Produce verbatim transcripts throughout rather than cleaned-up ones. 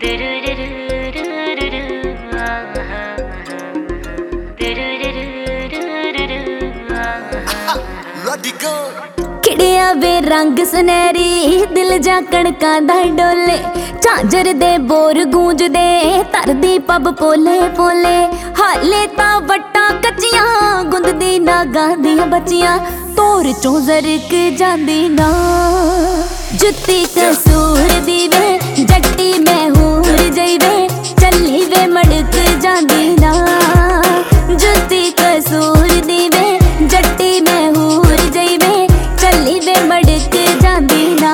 खिड़िया वे रंग सुनहरी दिल जा कणकां दा डोले झांजर दे बोर गूंजदे तरदी पब पोले पोले हाले तां वट्टां कच्चियां गुंददी नागां दियां बच्चियां तोर चों जरक जांदी ना जुत्ती कसूर दी वे जट्टी मैं हूर जई वे चली वे मड़क जांदी ना जुत्ती कसूर दी वे जट्टी मैं हूर जई वे चली वे मड़क जांदी ना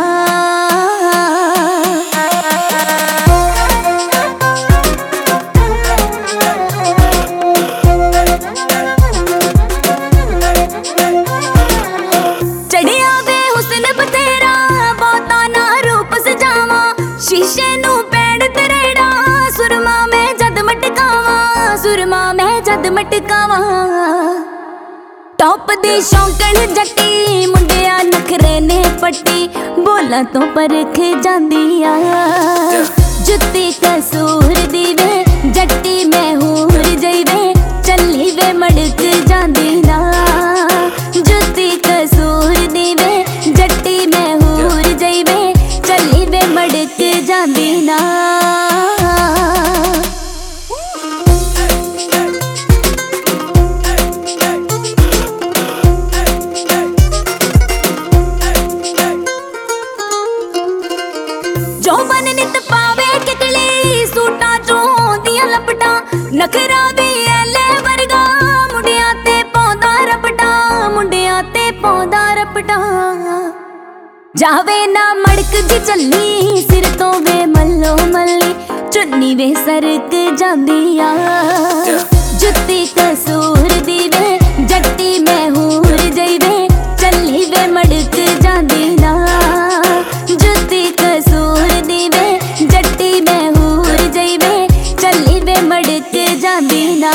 चढ़िया वे हुस्न बतेरा बहुता ना रूप सजावा शीशे नू पैड़ तेरेड़ा सुरमा में जद मटकावा सुरमा में जद मटकावा टॉप दी शौकण जट्टी मुंडिया नखरे ने पट्टी बोला तो परख जांदी आ जुत्ती कसूर दी वे जट्टी मैं हूर जई वे चली वे मड़क जांदी ना जुत्ती कसूर दी वे जट्टी मैं हूर जई वे चली वे मड़क जांदी ना जो बन नित पावे कितली सूटा चों दियां लपटा नखरा भी एले वर्गा मुंडिया ते पौंदा रपटा मुंडिया ते पौंदा रपटा जावे ना मड़क जी चली सिर तो वे मल्लो मल्ली चुन्नी वे सरक जांदी आ जुत्ती कसूर दी वे जट्टी मैं हूर जई वे चली वे मड़क जांदी ना जुत्ती कसूर दी वे जट्टी मैं हूर जई वे चली वे मड़क जांदी ना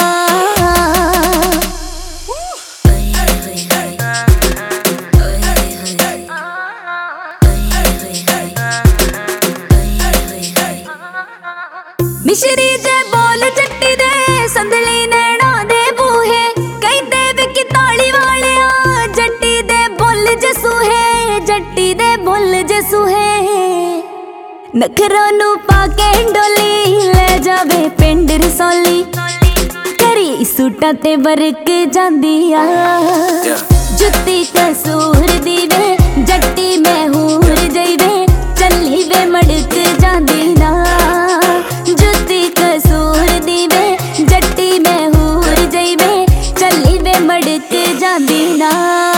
मिश्री दे बोल जट्टी दे संदली नैना दे बूहे कई देव की ताली वालिया जट्टी दे बोल जसू है जट्टी दे बोल जसू है नखरों नू पाके डोली ले जावे पिंड रसौली करी सूटा ते बरक जांदी आ जुत्ती कसूर दी वे जट्टी मैं हूर जई वे चली वे मड़क जांदी ना जुत्ती कसूर दी वे जट्टी मैं हूर जई वे चली वे मड़क जांदी ना।